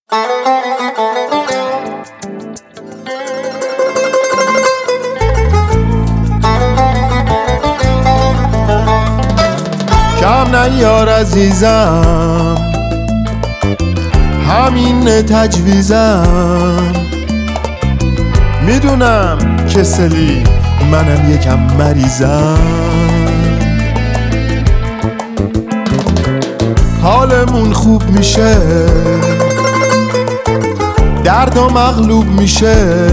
کم نیار عزیزم، همین تجویزم. میدونم کسلی، منم یکم مریضم. حالمون خوب میشه، درد و مغلوب میشه.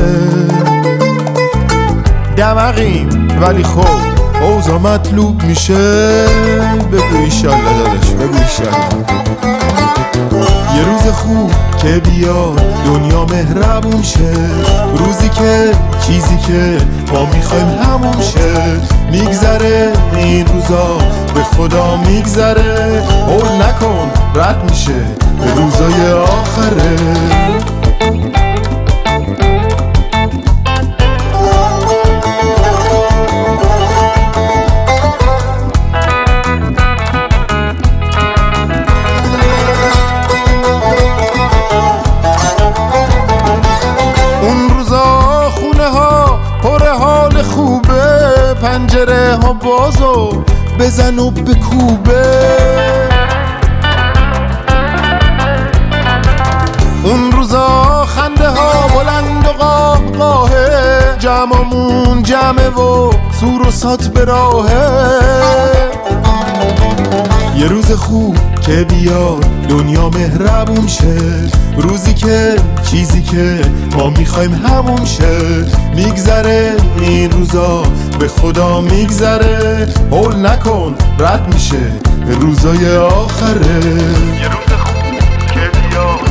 دمقیم ولی خب اوضاع مطلوب میشه. بگو ایشالله داداش، بگو ایشالله. یه روز خوب که بیاد دنیا مهربون شه، روزی که چیزی که ما میخوایم همون شه. میگذره این روزا به خدا میگذره، هول نکن رد میشه به روزای آخره. پنجره ها بازو بزن و بکوبه. اون روزا خنده ها بلند و قاهقاهه، جمعمون جمعه و سور و سات به راهه. یه روز خوب که بیاد دنیا مهربون شه، روزی که چیزی که ما میخوایم همون شه. میگذره این روزا به خدا میگذره، هول نکن رد میشه به روزای آخره. یه روز خوب که بیاد